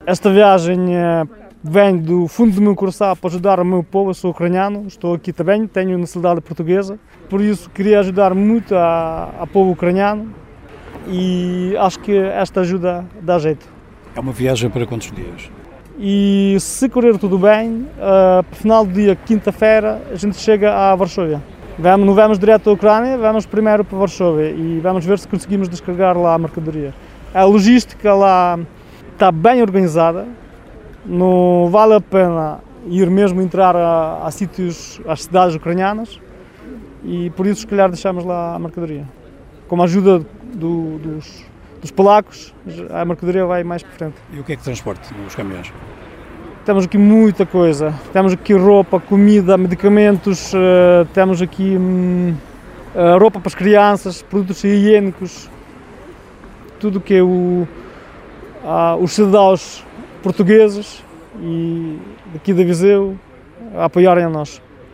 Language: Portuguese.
Esta viagem vem do fundo do meu coração para ajudar o meu povo. Eu sou ucraniano, estou aqui também, tenho nacionalidade portuguesa, por isso queria ajudar muito ao povo ucraniano e acho que esta ajuda dá jeito. É uma viagem para quantos dias? E se correr tudo bem, no final do dia, quinta-feira, a gente chega a Varsóvia. Não vamos direto à Ucrânia, vamos primeiro para Varsóvia e vamos ver se conseguimos descarregar lá a mercadoria. A logística lá está bem organizada, não vale a pena ir mesmo entrar a sítios, às cidades ucranianas e por isso se calhar deixamos lá a mercadoria. Com a ajuda dos polacos, a mercadoria vai mais para frente. E o que é que transporte nos caminhões? Temos aqui muita coisa, temos aqui roupa, comida, medicamentos, temos aqui roupa para as crianças, produtos higiênicos, tudo que é os cidadãos portugueses e daqui da Viseu a apoiarem a nós.